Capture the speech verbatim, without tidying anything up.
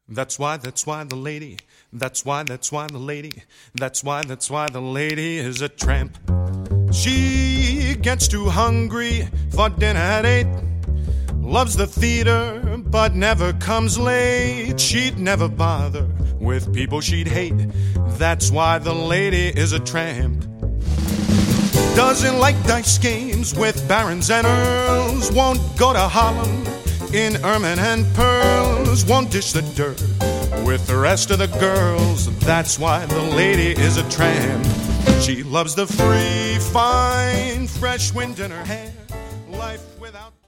That's why, that's why the lady, that's why, that's why the lady, that's why, that's why the lady is a tramp. She gets too hungry for dinner at eight, loves the theater but never comes late. She'd never bother with people she'd hate. That's why the lady is a tramp. Doesn't like dice games with barons and earls, won't go to Harlem in ermine and pearls, won't dish the dirt with the rest of the girls. That's why the lady is a tramp. She loves the free, fine, fresh wind in her hair.